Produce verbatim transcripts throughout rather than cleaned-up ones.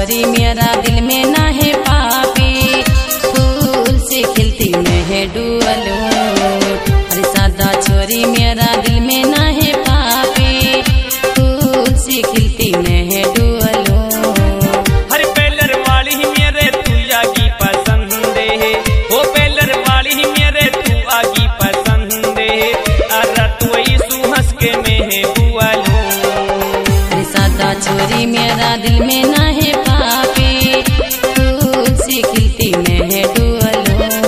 छोरी मेरा दिल में ना है पापी, फूल से खिलती मैं है डुअलूट। अरे सादा छोरी मेरा दिल में ना है पापी, फूल से खिलती मैं है डुअलूट। हर पेलर वाली मेरे तू आगी पसंद है, वो पेलर वाली मेरे तू आगी पसंद है। अरे तू सू हंस के मैं है डुअलूट। अरे सादा छोरी मेरा दिल में ना है पापी, फूल से खिलती मैं है डुअलूट।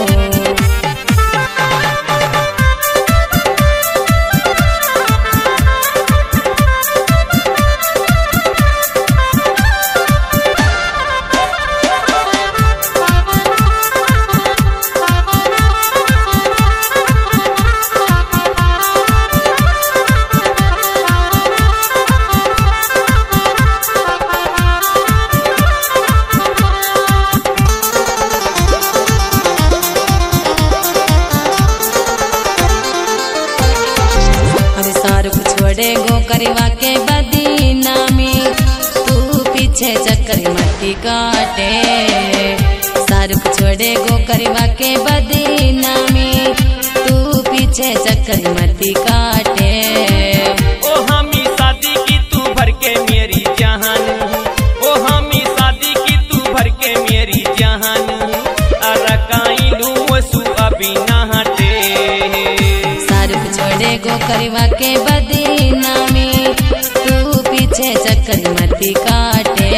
छोड़े गो करवा के बदनामी, तू पीछे चक्कर मट्टी काटे। शाहरुख छोड़े गो करवा के बदनामी, तू पीछे चक्कर मट्टी काटे। ओ हमी शादी की तू भर के मेरी जहान, ओ हमी शादी की तू भर के मेरी जहान। अरे काई लू सू अभी ना हटे। शाहरुख छोड़े गो करवा के बदनामी, तू पीछे चक्कर मती काटे।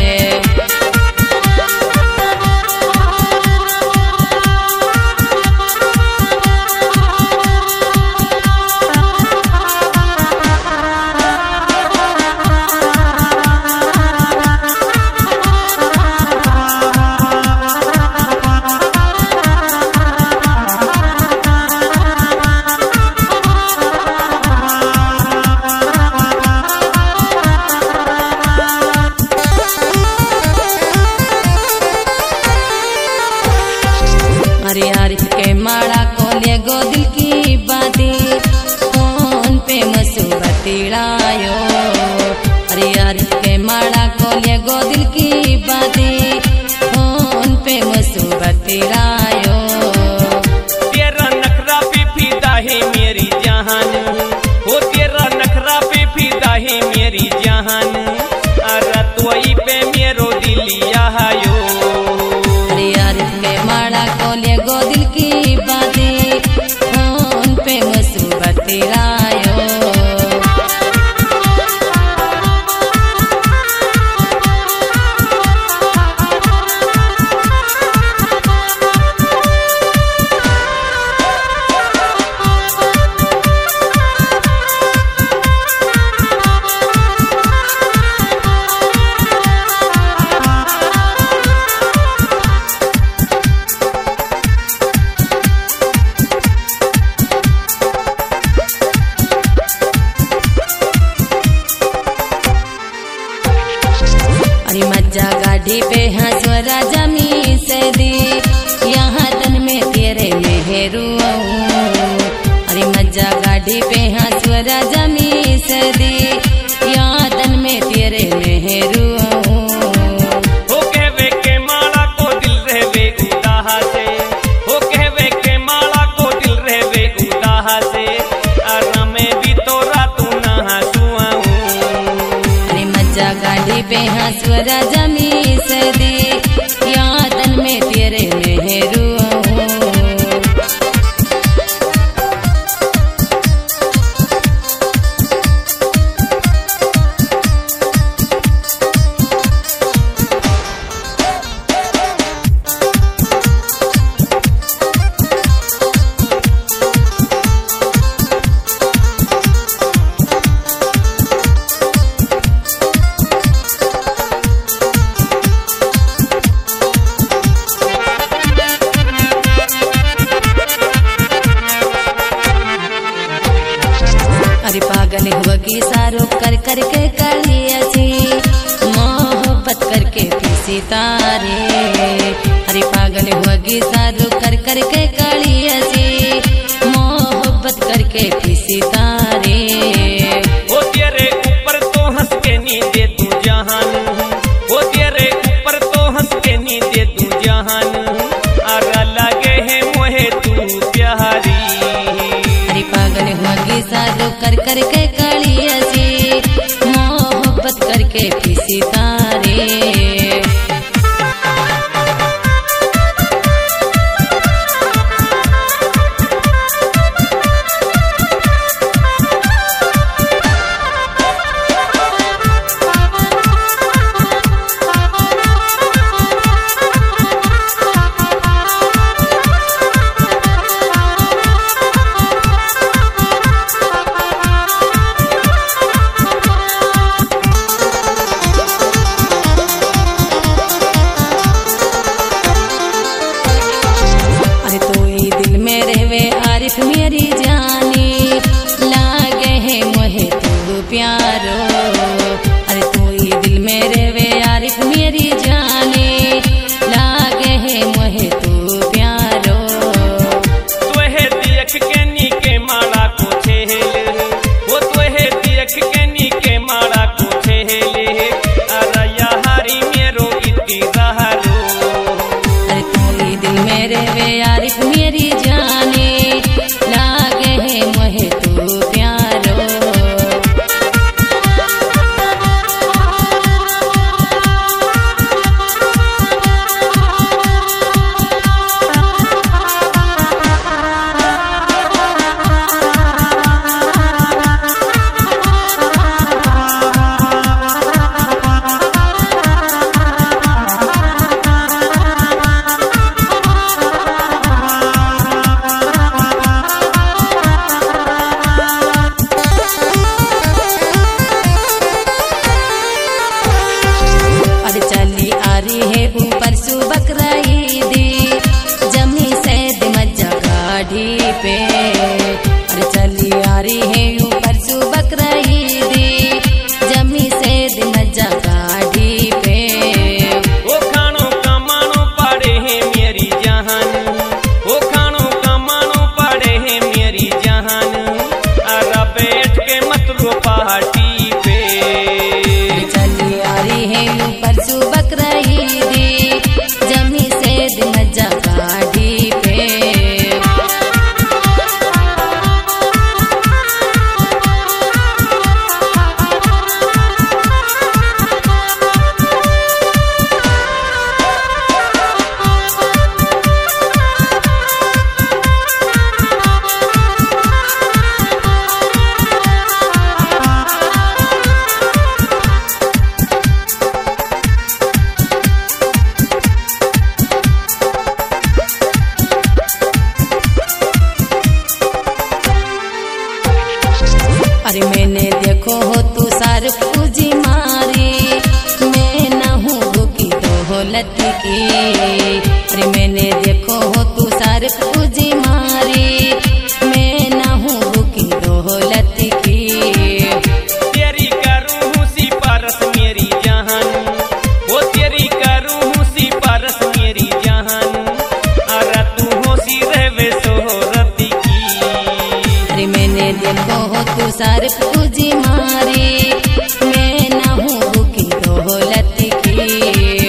अरे आरिफ के माड़ा को ले गो दिल की बातें, फोन पे मसूबत लायो। अरे आरिफ के माड़ा को ले गो दिल की बातें, फोन पे मसूबत लायो। तेरा नखरा पे फिदा है मेरी जहान, हो तेरा नखरा पे फिदा है मेरी जहान। अरे तोई पे मेरो दिलिया हायो। अरे आरिफ के माड़ा को ले गो दिल की बातें, फोन पे मसूबत लायो। अरे मज्जा गाड़ी पे हंसवरा जमी से दी, यहाँ तन में तेरे मेहरू। अरे मज्जा गाड़ी पे हंसवरा जमी से दी, यहाँ तन में तेरे मेहरू। हो कहवे के माला को दिल रहवे उदाहा से, हो कहवे के माला को दिल रहवे उदाहा से। अरे मैं भी तोरा तू ना हंसुआ। अरे मज्जा गाड़ी पे हंसवरा जमी से दी, यहाँ तन में तेरे मेहरू। अरे पागल हुआ सारो कर करके कलियसी, मोहब्बत करके पीसी तारे। अरे पागल हुआ सारो कर करके कलियसी, मोहब्बत करके पीसी तारे। वो तेरे ऊपर तो हंस के नींदे तू जहान, वो तेरे प्यारो। अरे तू ही दिल मेरे वे आरिफ मेरी जाने लागे है मोहे तू प्यारो। तुहे देख के नीके माड़ा को छेले वो तुहे देख के नीके माड़ा को छेले अरे यारी मेरो इतनी रहलो। अरे तू ही दिल मेरे वे आरिफ मेरी जाने लागे है मोहे तू प्यारो। अरे चली आ रही है ऊपर सुबक रही दी जमी से मज्जा गाड़ी पे। अरे चली आ रही है ऊपर सुबक रही दी जमी से मज्जा गाड़ी पे। वो खानो कमानो पड़े है मेरी जहान वो खानो कमानो पड़े है मेरी जहान अरे बैठ के मत रो पहाड़ी पे। अरे चली आ रही है ऊपर सुबक रही दी जमी से मज्जा गाड़ी पे। अरे मैंने देखो हो तू सार पूजी मारी मैं न हूँ रुकी तो हो लती की। अरे मैंने देखो हो तू सार पूजी मारी मैं न हूँ रुकी तो हो लती की। तेरी करूँ सी परस मेरी जहान वो तेरी करूँ सी परस मेरी जहान अरे तू हो सी रहवे सोहरती की। अरे मैंने देखो हो तू सार पूजी मारी मैं न हूँ रुकी तो हो लती की।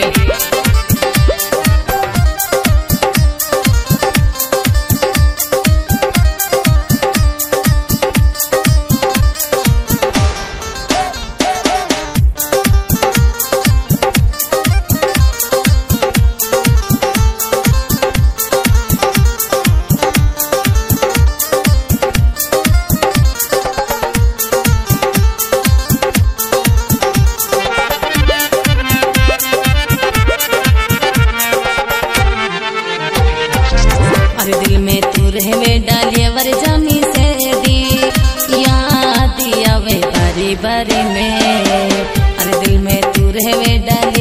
अरे दिल में तू रहवे डालिए वर जमी से दी याद आवे बारी बारी में। अरे दिल में तू रहवे डालिए